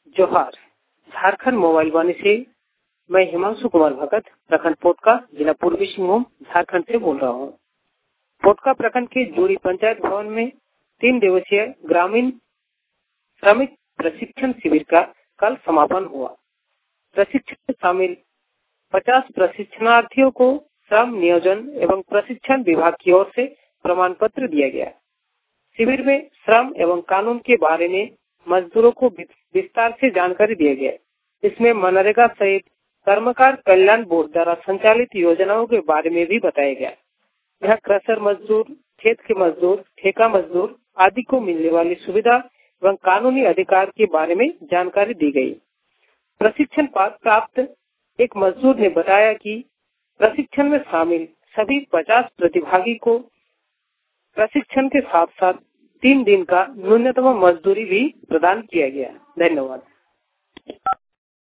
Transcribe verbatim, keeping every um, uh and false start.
जोहार। झारखंड मोबाइल वाणी से मैं हिमांशु कुमार भगत प्रखंड पोटका जिला पूर्वी सिंहभूम झारखंड से बोल रहा हूँ। पोटका प्रखंड के जोड़ी पंचायत भवन में तीन दिवसीय ग्रामीण श्रमिक प्रशिक्षण शिविर का कल समापन हुआ। प्रशिक्षण में शामिल पचास प्रशिक्षणार्थियों को श्रम नियोजन एवं प्रशिक्षण विभाग की ओर से प्रमाण पत्र दिया गया। शिविर में श्रम एवं कानून के बारे में मजदूरों को विस्तार से जानकारी दिया गया। इसमें मनरेगा सहित कर्मकार कल्याण बोर्ड द्वारा संचालित योजनाओं के बारे में भी बताया गया। यहाँ क्रशर मजदूर, खेत के मजदूर, ठेका मजदूर आदि को मिलने वाली सुविधा एवं कानूनी अधिकार के बारे में जानकारी दी गई। प्रशिक्षण प्राप्त एक मजदूर ने बताया कि प्रशिक्षण में शामिल सभी पचास प्रतिभागी को प्रशिक्षण के साथ साथ तीन दिन का न्यूनतम मजदूरी भी प्रदान किया गया। धन्यवाद।